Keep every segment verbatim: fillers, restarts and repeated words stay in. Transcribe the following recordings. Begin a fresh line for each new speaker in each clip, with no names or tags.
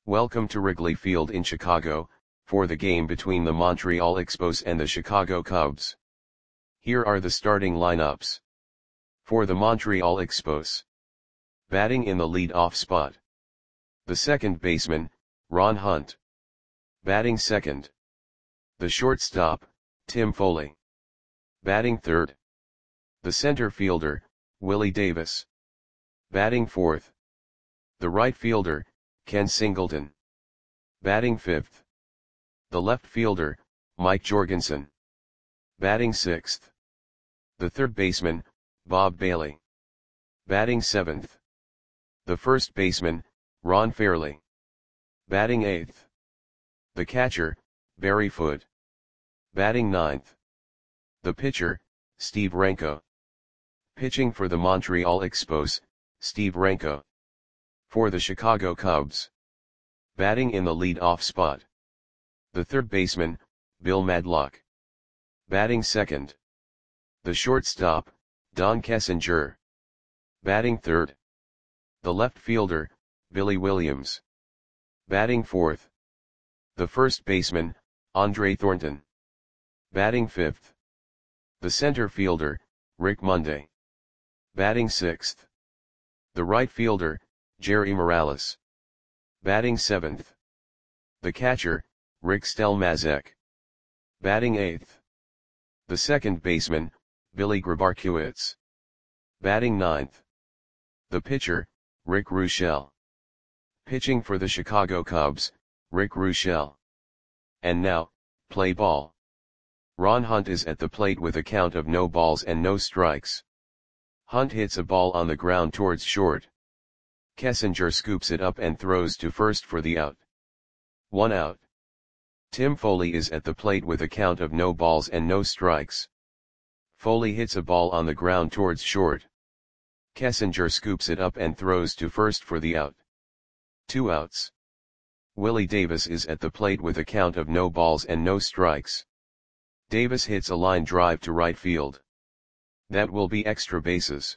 Welcome to Wrigley Field in Chicago, for the game between the Montreal Expos and the Chicago Cubs. Here are the starting lineups. For the Montreal Expos. Batting in the lead-off spot. The second baseman, Ron Hunt. Batting second. The shortstop, Tim Foley. Batting third. The center fielder, Willie Davis. Batting fourth. The right fielder, Ken Singleton. Batting fifth. The left fielder, Mike Jorgensen. Batting sixth. The third baseman, Bob Bailey. Batting seventh. The first baseman, Ron Fairly. Batting eighth. The catcher, Barry Foote. Batting ninth. The pitcher, Steve Renko. Pitching for the Montreal Expos, Steve Renko. For the Chicago Cubs. Batting in the lead-off spot. The third baseman, Bill Madlock. Batting second. The shortstop, Don Kessinger. Batting third. The left fielder, Billy Williams. Batting fourth. The first baseman, Andre Thornton. Batting fifth. The center fielder, Rick Monday. Batting sixth. The right fielder, Jerry Morales. Batting seventh. The catcher, Rick Stelmazek. Batting eighth. The second baseman, Billy Grabarkiewicz. Batting ninth. The pitcher, Rick Ruschel. Pitching for the Chicago Cubs, Rick Ruschel. And now, play ball. Ron Hunt is at the plate with a count of no balls and no strikes. Hunt hits a ball on the ground towards short. Kessinger scoops it up and throws to first for the out. One out. Tim Foley is at the plate with a count of no balls and no strikes. Foley hits a ball on the ground towards short. Kessinger scoops it up and throws to first for the out. Two outs. Willie Davis is at the plate with a count of no balls and no strikes. Davis hits a line drive to right field. That will be extra bases.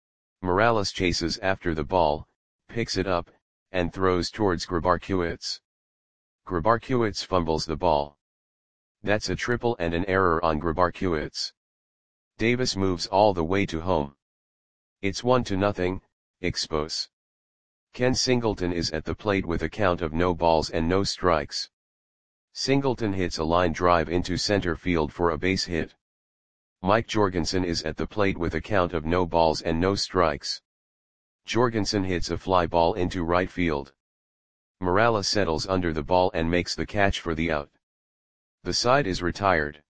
Morales chases after the ball, picks it up, and throws towards Grabarkiewicz. Grabarkiewicz fumbles the ball. That's a triple and an error on Grabarkiewicz. Davis moves all the way to home. It's one to nothing, Expos. Ken Singleton is at the plate with a count of no balls and no strikes. Singleton hits a line drive into center field for a base hit. Mike Jorgensen is at the plate with a count of no balls and no strikes. Jorgensen hits a fly ball into right field. Morales settles under the ball and makes the catch for the out. The side is retired.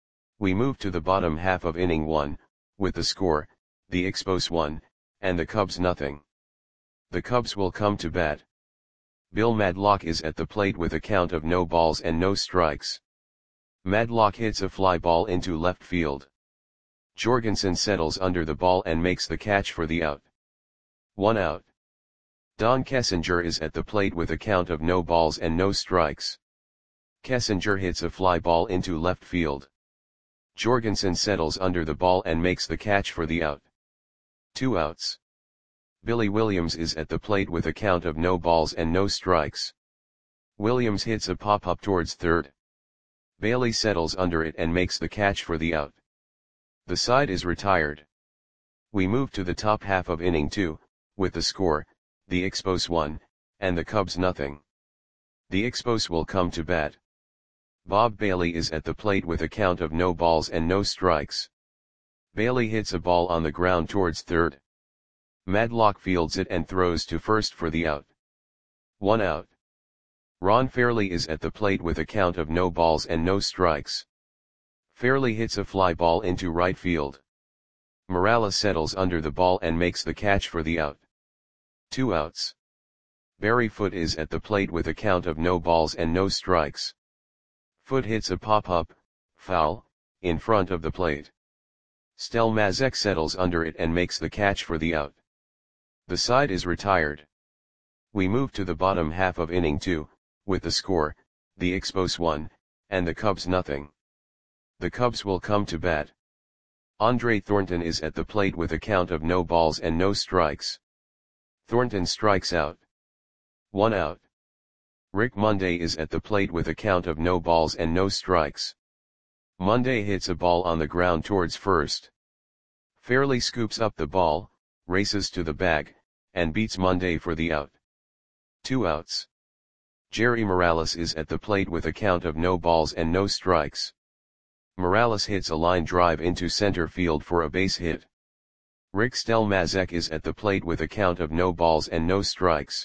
We move to the bottom half of inning one, with the score, the Expos one, and the Cubs nothing. The Cubs will come to bat. Bill Madlock is at the plate with a count of no balls and no strikes. Madlock hits a fly ball into left field. Jorgensen settles under the ball and makes the catch for the out. One out. Don Kessinger is at the plate with a count of no balls and no strikes. Kessinger hits a fly ball into left field. Jorgensen settles under the ball and makes the catch for the out. Two outs. Billy Williams is at the plate with a count of no balls and no strikes. Williams hits a pop-up towards third. Bailey settles under it and makes the catch for the out. The side is retired. We move to the top half of inning two, with the score, the Expos one, and the Cubs nothing. The Expos will come to bat. Bob Bailey is at the plate with a count of no balls and no strikes. Bailey hits a ball on the ground towards third. Madlock fields it and throws to first for the out. One out. Ron Fairly is at the plate with a count of no balls and no strikes. Fairly hits a fly ball into right field. Morales settles under the ball and makes the catch for the out. Two outs. Barry Foote is at the plate with a count of no balls and no strikes. Foote hits a pop-up, foul, in front of the plate. Stelmazek settles under it and makes the catch for the out. The side is retired. We move to the bottom half of inning two, with the score, the Expos one, and the Cubs nothing. The Cubs will come to bat. Andre Thornton is at the plate with a count of no balls and no strikes. Thornton strikes out. One out. Rick Monday is at the plate with a count of no balls and no strikes. Monday hits a ball on the ground towards first. Fairly scoops up the ball, races to the bag, and beats Monday for the out. Two outs. Jerry Morales is at the plate with a count of no balls and no strikes. Morales hits a line drive into center field for a base hit. Rick Stelmazek is at the plate with a count of no balls and no strikes.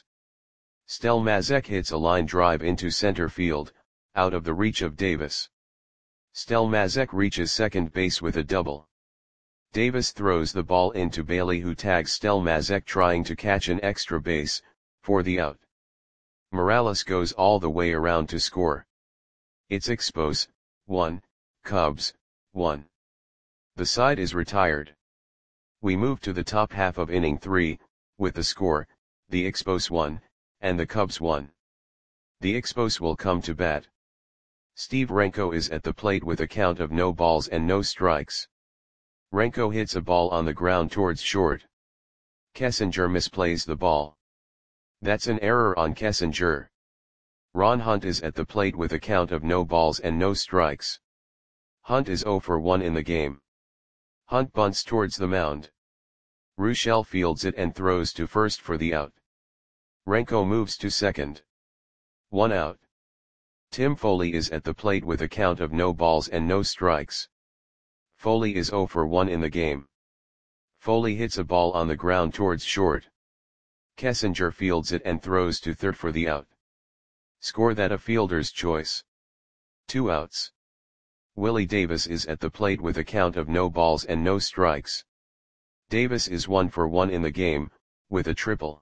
Stelmazek hits a line drive into center field, out of the reach of Davis. Stelmazek reaches second base with a double. Davis throws the ball into Bailey, who tags Stelmazek trying to catch an extra base, for the out. Morales goes all the way around to score. It's Expos, one, Cubs, one. The side is retired. We move to the top half of inning three, with the score, the Expos one, and the Cubs one. The Expos will come to bat. Steve Renko is at the plate with a count of no balls and no strikes. Renko hits a ball on the ground towards short. Kessinger misplays the ball. That's an error on Kessinger. Ron Hunt is at the plate with a count of no balls and no strikes. Hunt is zero for one in the game. Hunt bunts towards the mound. Rochelle fields it and throws to first for the out. Renko moves to second. One out. Tim Foley is at the plate with a count of no balls and no strikes. Foley is zero for one in the game. Foley hits a ball on the ground towards short. Kessinger fields it and throws to third for the out. Score that a fielder's choice. Two outs. Willie Davis is at the plate with a count of no balls and no strikes. Davis is one for one in the game, with a triple.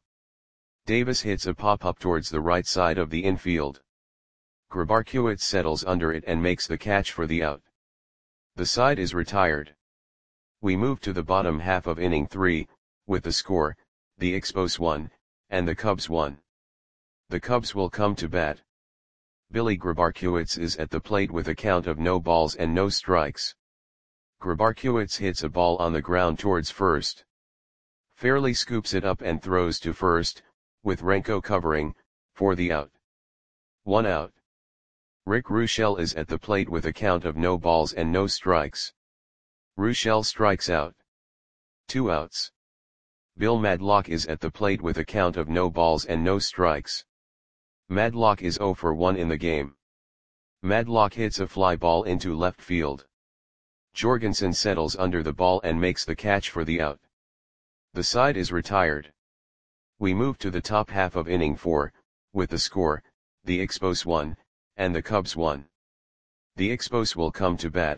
Davis hits a pop-up towards the right side of the infield. Grabarkiewicz settles under it and makes the catch for the out. The side is retired. We move to the bottom half of inning three, with the score, the Expos one, and the Cubs one. The Cubs will come to bat. Billy Grabarkiewicz is at the plate with a count of no balls and no strikes. Grabarkiewicz hits a ball on the ground towards first. Fairly scoops it up and throws to first, with Renko covering, for the out. One out. Rick Rochelle is at the plate with a count of no balls and no strikes. Rochelle strikes out. Two outs. Bill Madlock is at the plate with a count of no balls and no strikes. Madlock is zero for one in the game. Madlock hits a fly ball into left field. Jorgensen settles under the ball and makes the catch for the out. The side is retired. We move to the top half of inning four, with the score, the Expos one, and the Cubs one. The Expos will come to bat.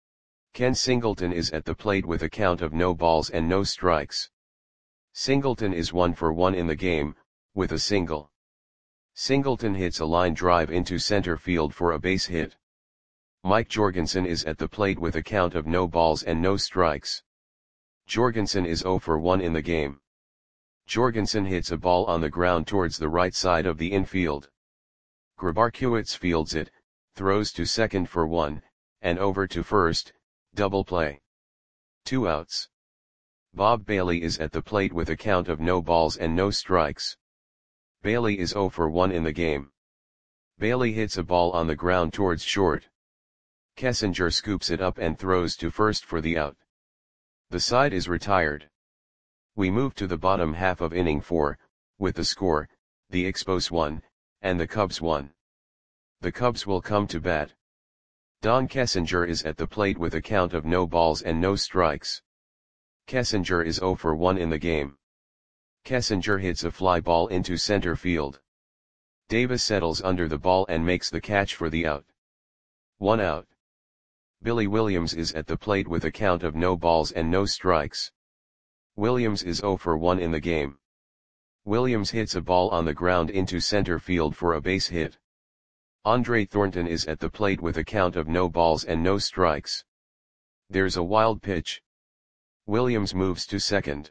Ken Singleton is at the plate with a count of no balls and no strikes. Singleton is one for one in the game, with a single. Singleton hits a line drive into center field for a base hit. Mike Jorgensen is at the plate with a count of no balls and no strikes. Jorgensen is zero for one in the game. Jorgensen hits a ball on the ground towards the right side of the infield. Grabarkiewicz fields it, throws to second for one, and over to first, double play. Two outs. Bob Bailey is at the plate with a count of no balls and no strikes. Bailey is zero for one in the game. Bailey hits a ball on the ground towards short. Kessinger scoops it up and throws to first for the out. The side is retired. We move to the bottom half of inning four, with the score, the Expos one, and the Cubs one. The Cubs will come to bat. Don Kessinger is at the plate with a count of no balls and no strikes. Kessinger is zero for one in the game. Kessinger hits a fly ball into center field. Davis settles under the ball and makes the catch for the out. One out. Billy Williams is at the plate with a count of no balls and no strikes. Williams is zero for one in the game. Williams hits a ball on the ground into center field for a base hit. Andre Thornton is at the plate with a count of no balls and no strikes. There's a wild pitch. Williams moves to second.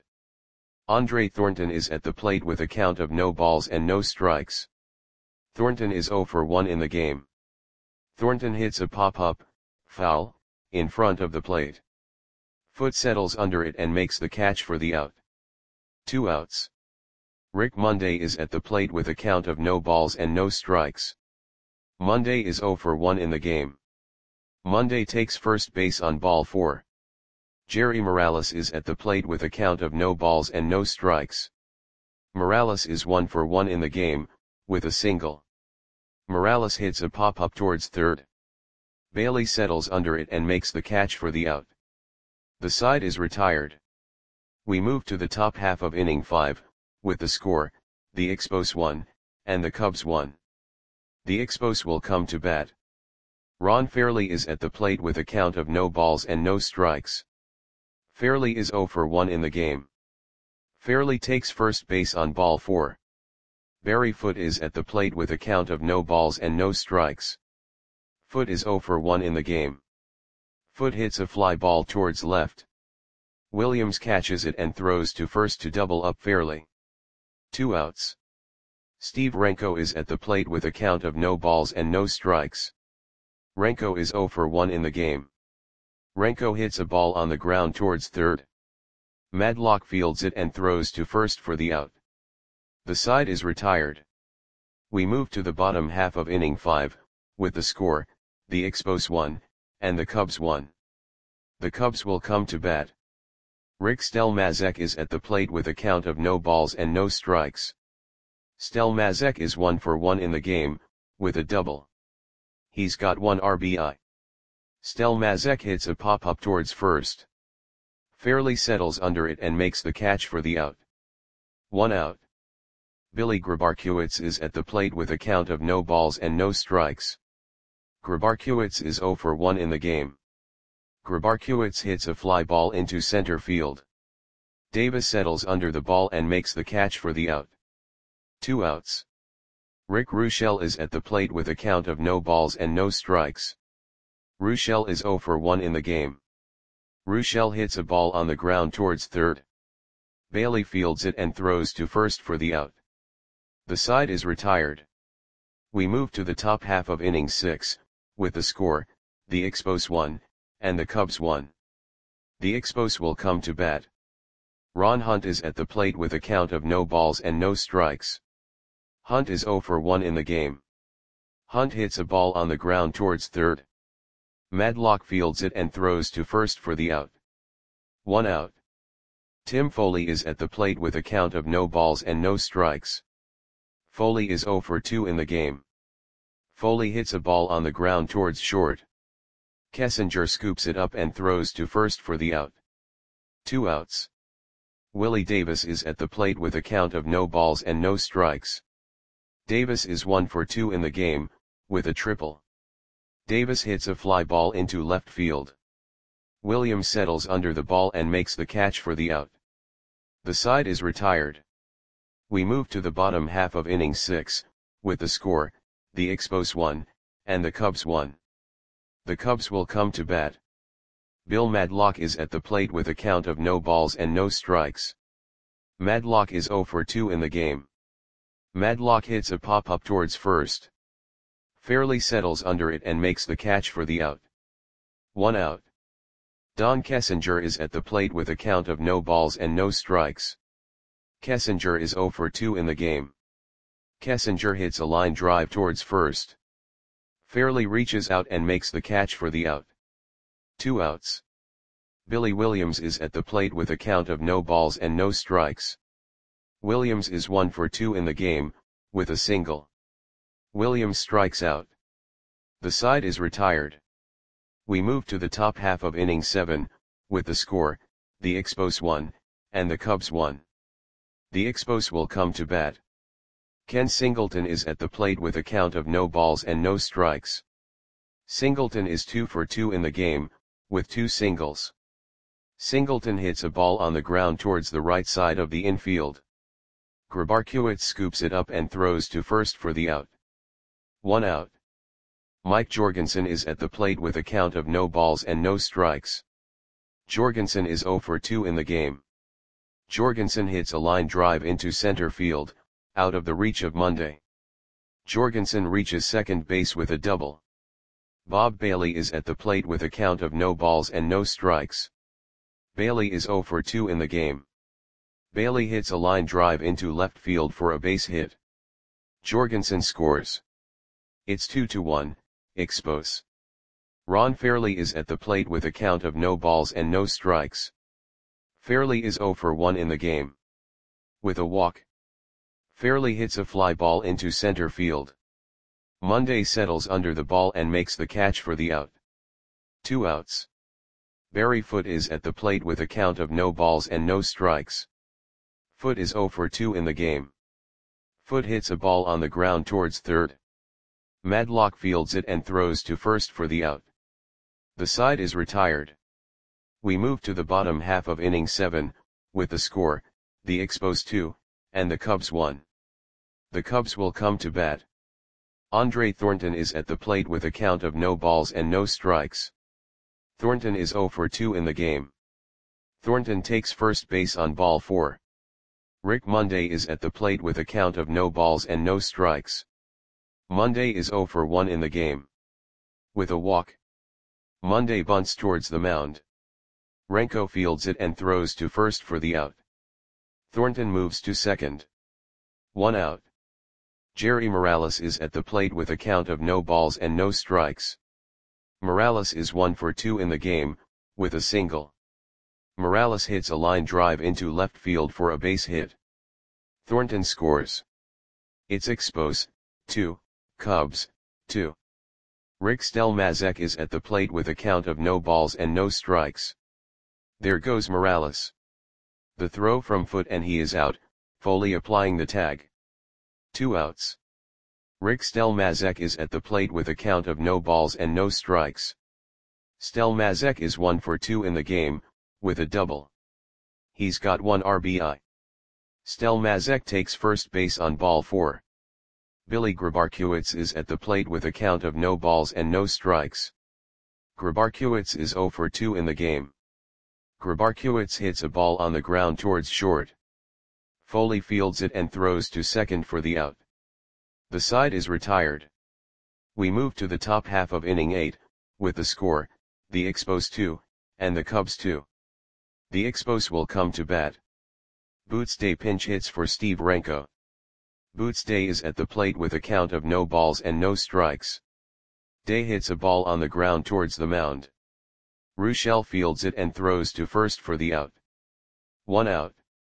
Andre Thornton is at the plate with a count of no balls and no strikes. Thornton is zero for one in the game. Thornton hits a pop-up, foul, in front of the plate. Foot settles under it and makes the catch for the out. Two outs. Rick Monday is at the plate with a count of no balls and no strikes. Monday is zero for one in the game. Monday takes first base on ball four. Jerry Morales is at the plate with a count of no balls and no strikes. Morales is one for one in the game, with a single. Morales hits a pop-up towards third. Bailey settles under it and makes the catch for the out. The side is retired. We move to the top half of inning five, with the score, the Expos one, and the Cubs one. The Expos will come to bat. Ron Fairley is at the plate with a count of no balls and no strikes. Fairley is zero for one in the game. Fairley takes first base on ball four. Barry Foote is at the plate with a count of no balls and no strikes. Foote is zero for one in the game. Foote hits a fly ball towards left. Williams catches it and throws to first to double up Fairley. Two outs. Steve Renko is at the plate with a count of no balls and no strikes. Renko is zero for one in the game. Renko hits a ball on the ground towards third. Madlock fields it and throws to first for the out. The side is retired. We move to the bottom half of inning five, with the score, the Expos one, and the Cubs one. The Cubs will come to bat. Rick Stelmazek is at the plate with a count of no balls and no strikes. Stelmazek is one for one in the game, with a double. He's got one R B I. Stelmazek hits a pop-up towards first. Fairley settles under it and makes the catch for the out. One out. Billy Grabarkiewicz is at the plate with a count of no balls and no strikes. Grabarkiewicz is zero for one in the game. Grabarkiewicz hits a fly ball into center field. Davis settles under the ball and makes the catch for the out. Two outs. Rick Ruschel is at the plate with a count of no balls and no strikes. Ruschel is zero for one in the game. Ruschel hits a ball on the ground towards third. Bailey fields it and throws to first for the out. The side is retired. We move to the top half of inning six, with the score, the Expos one, and the Cubs one. The Expos will come to bat. Ron Hunt is at the plate with a count of no balls and no strikes. Hunt is zero for one in the game. Hunt hits a ball on the ground towards third. Madlock fields it and throws to first for the out. One out. Tim Foley is at the plate with a count of no balls and no strikes. Foley is zero for two in the game. Foley hits a ball on the ground towards short. Kessinger scoops it up and throws to first for the out. Two outs. Willie Davis is at the plate with a count of no balls and no strikes. Davis is one for two in the game, with a triple. Davis hits a fly ball into left field. Williams settles under the ball and makes the catch for the out. The side is retired. We move to the bottom half of inning six, with the score, the Expos one, and the Cubs one. The Cubs will come to bat. Bill Madlock is at the plate with a count of no balls and no strikes. Madlock is zero for two in the game. Madlock hits a pop-up towards first. Fairley settles under it and makes the catch for the out. One out. Don Kessinger is at the plate with a count of no balls and no strikes. Kessinger is zero for two in the game. Kessinger hits a line drive towards first. Fairley reaches out and makes the catch for the out. Two outs. Billy Williams is at the plate with a count of no balls and no strikes. Williams is one for two in the game, with a single. Williams strikes out. The side is retired. We move to the top half of inning seven, with the score, the Expos one, and the Cubs one. The Expos will come to bat. Ken Singleton is at the plate with a count of no balls and no strikes. Singleton is two for two in the game, with two singles. Singleton hits a ball on the ground towards the right side of the infield. Grabarkiewicz scoops it up and throws to first for the out. One out. Mike Jorgensen is at the plate with a count of no balls and no strikes. Jorgensen is zero for two in the game. Jorgensen hits a line drive into center field, out of the reach of Monday. Jorgensen reaches second base with a double. Bob Bailey is at the plate with a count of no balls and no strikes. Bailey is zero for two in the game. Bailey hits a line drive into left field for a base hit. Jorgensen scores. It's two to one, Expos. Ron Fairly is at the plate with a count of no balls and no strikes. Fairly is zero for one in the game. With a walk, Fairly hits a fly ball into center field. Monday settles under the ball and makes the catch for the out. Two outs. Barry Foote is at the plate with a count of no balls and no strikes. Foote is zero for two in the game. Foote hits a ball on the ground towards third. Madlock fields it and throws to first for the out. The side is retired. We move to the bottom half of inning seven, with the score, the Expos two, and the Cubs one. The Cubs will come to bat. Andre Thornton is at the plate with a count of no balls and no strikes. Thornton is zero for two in the game. Thornton takes first base on ball four. Rick Monday is at the plate with a count of no balls and no strikes. Monday is zero for one in the game. With a walk, Monday bunts towards the mound. Renko fields it and throws to first for the out. Thornton moves to second. One out. Jerry Morales is at the plate with a count of no balls and no strikes. Morales is one for two in the game, with a single. Morales hits a line drive into left field for a base hit. Thornton scores. It's Expos, two, Cubs, two. Rick Stelmazek is at the plate with a count of no balls and no strikes. There goes Morales. The throw from Foote and he is out, Foley applying the tag. Two outs. Rick Stelmazek is at the plate with a count of no balls and no strikes. Stelmazek is one for two in the game, with a double. He's got one R B I. Stelmazek takes first base on ball four. Billy Grabarkiewicz is at the plate with a count of no balls and no strikes. Grabarkiewicz is zero for two in the game. Grabarkiewicz hits a ball on the ground towards short. Foley fields it and throws to second for the out. The side is retired. We move to the top half of inning eight, with the score, the Expos two, and the Cubs two. The Expos will come to bat. Boots Day pinch hits for Steve Renko. Boots Day is at the plate with a count of no balls and no strikes. Day hits a ball on the ground towards the mound. Ruschel fields it and throws to first for the out. One out.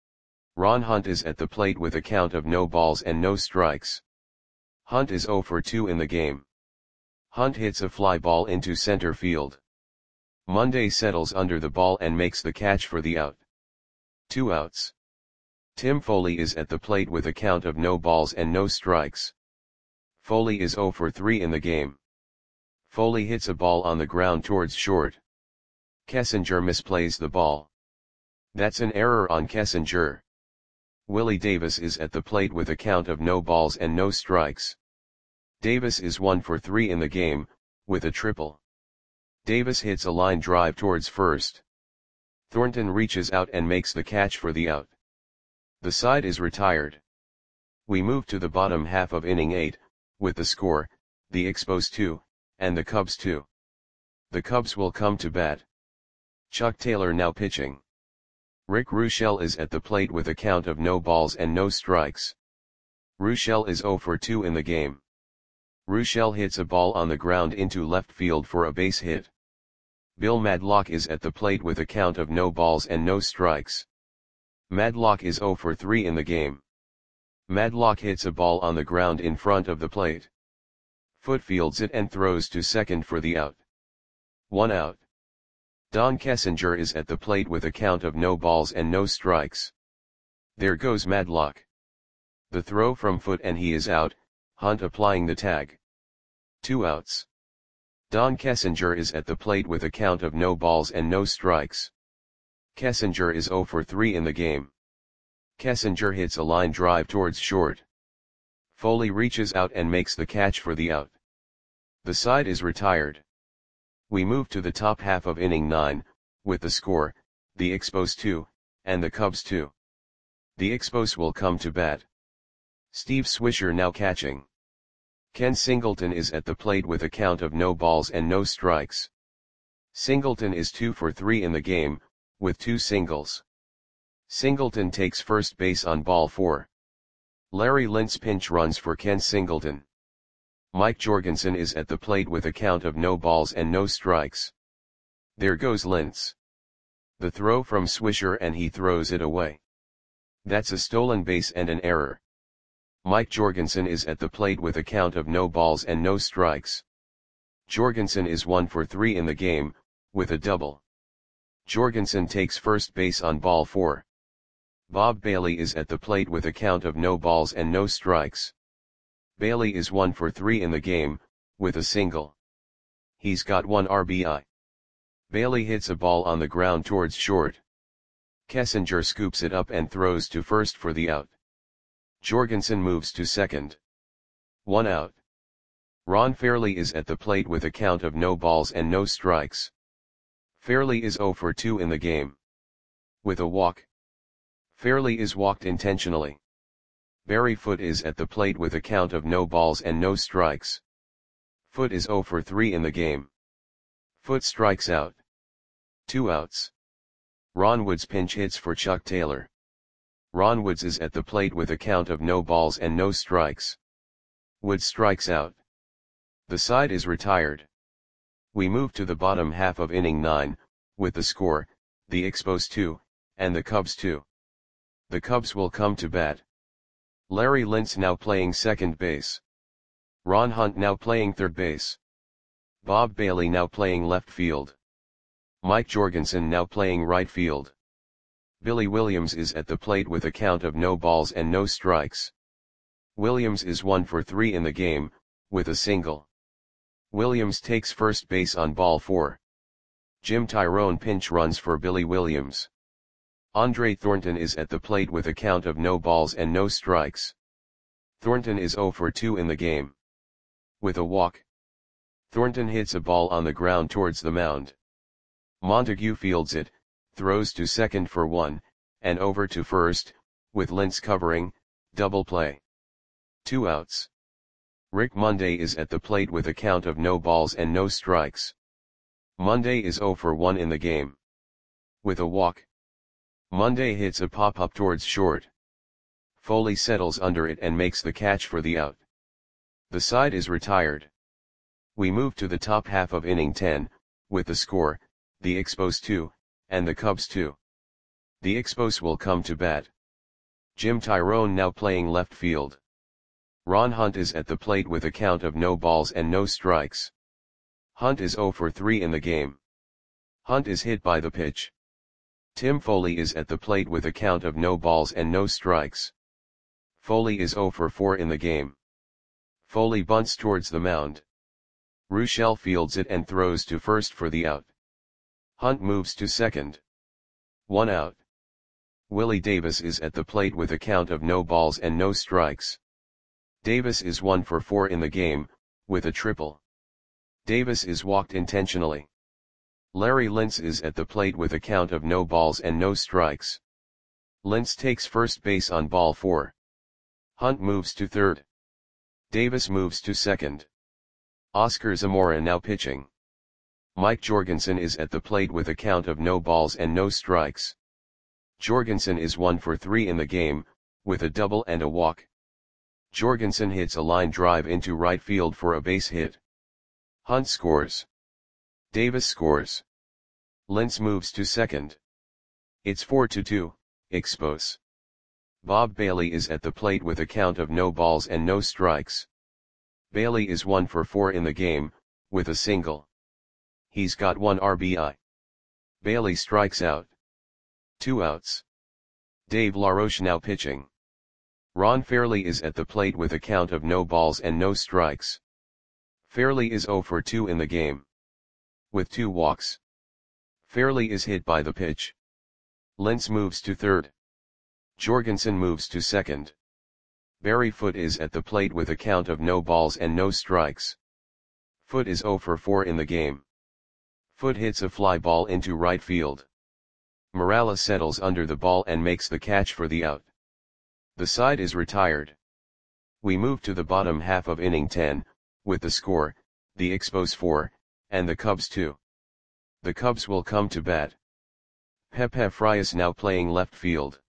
Ron Hunt is at the plate with a count of no balls and no strikes. Hunt is zero for two in the game. Hunt hits a fly ball into center field. Monday settles under the ball and makes the catch for the out. Two outs. Tim Foley is at the plate with a count of no balls and no strikes. Foley is zero for three in the game. Foley hits a ball on the ground towards short. Kessinger misplays the ball. That's an error on Kessinger. Willie Davis is at the plate with a count of no balls and no strikes. Davis is one for three in the game, with a triple. Davis hits a line drive towards first. Thornton reaches out and makes the catch for the out. The side is retired. We move to the bottom half of inning eight, with the score, the Expos two, and the Cubs two. The Cubs will come to bat. Chuck Taylor now pitching. Rick Ruschel is at the plate with a count of no balls and no strikes. Ruschel is zero for two in the game. Ruschel hits a ball on the ground into left field for a base hit. Bill Madlock is at the plate with a count of no balls and no strikes. Madlock is zero for three in the game. Madlock hits a ball on the ground in front of the plate. Foote fields it and throws to second for the out. One out. Don Kessinger is at the plate with a count of no balls and no strikes. There goes Madlock. The throw from Foote and he is out, Hunt applying the tag. Two outs. Don Kessinger is at the plate with a count of no balls and no strikes. Kessinger is zero for three in the game. Kessinger hits a line drive towards short. Foley reaches out and makes the catch for the out. The side is retired. We move to the top half of inning nine, with the score, the Expos two, and the Cubs two. The Expos will come to bat. Steve Swisher now catching. Ken Singleton is at the plate with a count of no balls and no strikes. Singleton is two for three in the game, with two singles. Singleton takes first base on ball four. Larry Lintz pinch runs for Ken Singleton. Mike Jorgensen is at the plate with a count of no balls and no strikes. There goes Lintz. The throw from Swisher and he throws it away. That's a stolen base and an error. Mike Jorgensen is at the plate with a count of no balls and no strikes. Jorgensen is one for three in the game, with a double. Jorgensen takes first base on ball four. Bob Bailey is at the plate with a count of no balls and no strikes. Bailey is one for three in the game, with a single. He's got one R B I. Bailey hits a ball on the ground towards short. Kessinger scoops it up and throws to first for the out. Jorgensen moves to second. One out. Ron Fairley is at the plate with a count of no balls and no strikes. Fairley is zero for two in the game. With a walk. Fairley is walked intentionally. Barry Foote is at the plate with a count of no balls and no strikes. Foote is zero for three in the game. Foote strikes out. Two outs. Ron Woods pinch hits for Chuck Taylor. Ron Woods is at the plate with a count of no balls and no strikes. Woods strikes out. The side is retired. We move to the bottom half of inning nine, with the score, the Expos two, and the Cubs two. The Cubs will come to bat. Larry Lintz now playing second base. Ron Hunt now playing third base. Bob Bailey now playing left field. Mike Jorgensen now playing right field. Billy Williams is at the plate with a count of no balls and no strikes. Williams is one for three in the game, with a single. Williams takes first base on ball four. Jim Tyrone pinch runs for Billy Williams. Andre Thornton is at the plate with a count of no balls and no strikes. Thornton is zero for two in the game. With a walk. Thornton hits a ball on the ground towards the mound. Montague fields it, throws to second for one, and over to first, with Lintz covering, double play. Two outs. Rick Monday is at the plate with a count of no balls and no strikes. Monday is zero for one in the game. With a walk. Monday hits a pop-up towards short. Foley settles under it and makes the catch for the out. The side is retired. We move to the top half of inning ten, with the score, the Expos two, and the Cubs two. The Expos will come to bat. Jim Tyrone now playing left field. Ron Hunt is at the plate with a count of no balls and no strikes. Hunt is zero for three in the game. Hunt is hit by the pitch. Tim Foley is at the plate with a count of no balls and no strikes. Foley is zero for four in the game. Foley bunts towards the mound. Ruschel fields it and throws to first for the out. Hunt moves to second. One out. Willie Davis is at the plate with a count of no balls and no strikes. Davis is one for four in the game, with a triple. Davis is walked intentionally. Larry Lintz is at the plate with a count of no balls and no strikes. Lintz takes first base on ball four. Hunt moves to third. Davis moves to second. Oscar Zamora now pitching. Mike Jorgensen is at the plate with a count of no balls and no strikes. Jorgensen is one for three in the game, with a double and a walk. Jorgensen hits a line drive into right field for a base hit. Hunt scores. Davis scores. Lintz moves to second. It's four to two, Expos. Bob Bailey is at the plate with a count of no balls and no strikes. Bailey is one for four in the game, with a single. He's got one R B I. Bailey strikes out. Two outs. Dave LaRoche now pitching. Ron Fairley is at the plate with a count of no balls and no strikes. Fairley is zero for two in the game. With two walks. Fairley is hit by the pitch. Lintz moves to third. Jorgensen moves to second. Barry Foote is at the plate with a count of no balls and no strikes. Foote is zero for four in the game. Foote hits a fly ball into right field. Morales settles under the ball and makes the catch for the out. The side is retired. We move to the bottom half of inning ten, with the score, the Expos four, and the Cubs two. The Cubs will come to bat. Pepe Frias now playing left field.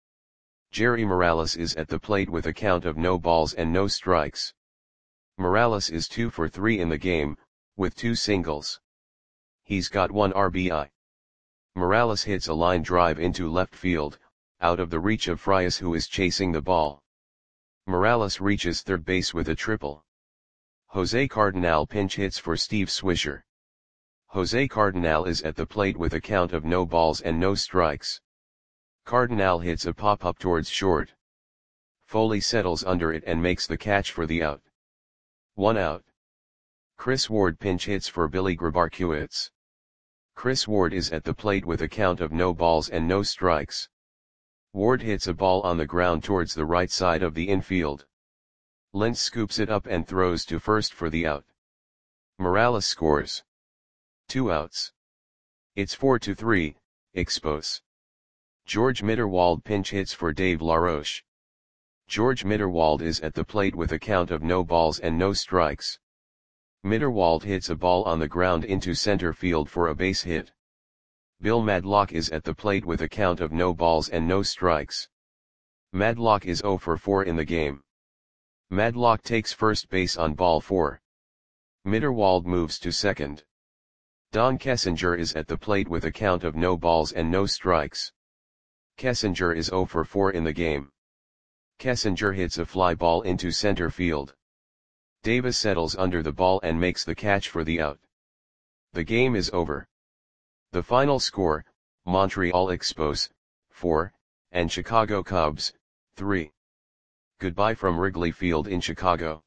Jerry Morales is at the plate with a count of no balls and no strikes. Morales is two for three in the game, with two singles. He's got one R B I. Morales hits a line drive into left field, out of the reach of Frias, who is chasing the ball. Morales reaches third base with a triple. Jose Cardenal pinch hits for Steve Swisher. Jose Cardenal is at the plate with a count of no balls and no strikes. Cardenal hits a pop-up towards short. Foley settles under it and makes the catch for the out. One out. Chris Ward pinch hits for Billy Grabarkewitz. Chris Ward is at the plate with a count of no balls and no strikes. Ward hits a ball on the ground towards the right side of the infield. Lentz scoops it up and throws to first for the out. Morales scores. Two outs. It's four to three, Expos. George Mitterwald pinch hits for Dave LaRoche. George Mitterwald is at the plate with a count of no balls and no strikes. Mitterwald hits a ball on the ground into center field for a base hit. Bill Madlock is at the plate with a count of no balls and no strikes. Madlock is zero for four in the game. Madlock takes first base on ball four. Mitterwald moves to second. Don Kessinger is at the plate with a count of no balls and no strikes. Kessinger is zero for four in the game. Kessinger hits a fly ball into center field. Davis settles under the ball and makes the catch for the out. The game is over. The final score, Montreal Expos, four, and Chicago Cubs, three. Goodbye from Wrigley Field in Chicago.